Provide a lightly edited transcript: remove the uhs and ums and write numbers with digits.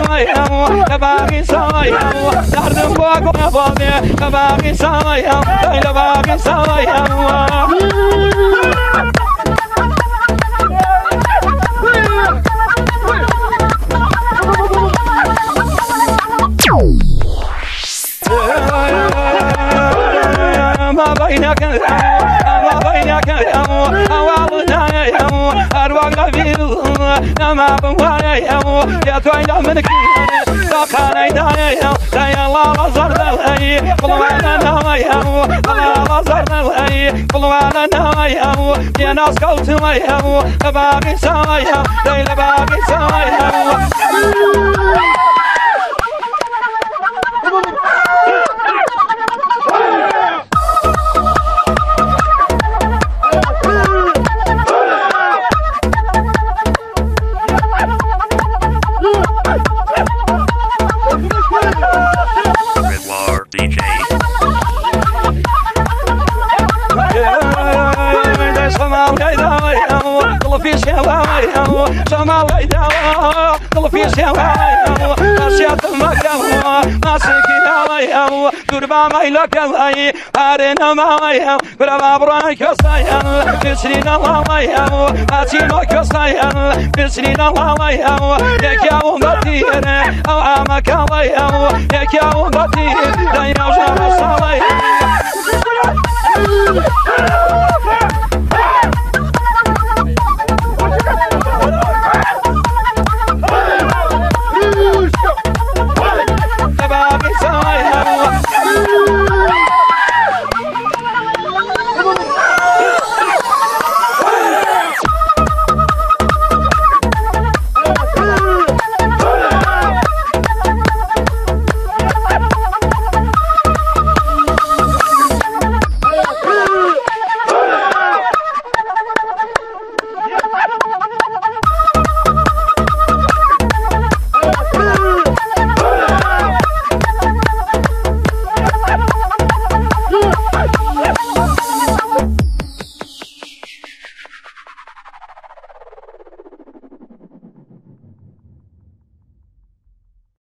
سایم لباقی سایم دردم با گنابانه لباقی سایم لباقی سایم ما بينك أولنا يوم أروق فيل ما بوانا يوم يا توينا منك كان يدانا يوم يا الله زرنا لي قلوانا نما يوم الله زرنا لي قلوانا نما يوم يا ناس قلت ما يوم باقي سما يوم ليلى باقي سما يوم في سوايا سما ويدا كل في سوايا نسيت المكان ما سكينا قربا ما يلقى أرنا ما قربا براك صايا بسرنا الله أتينا كصايا بسرنا الله يا كاو مدير أو أمك الله يا كاو مدير لا يوجد صايا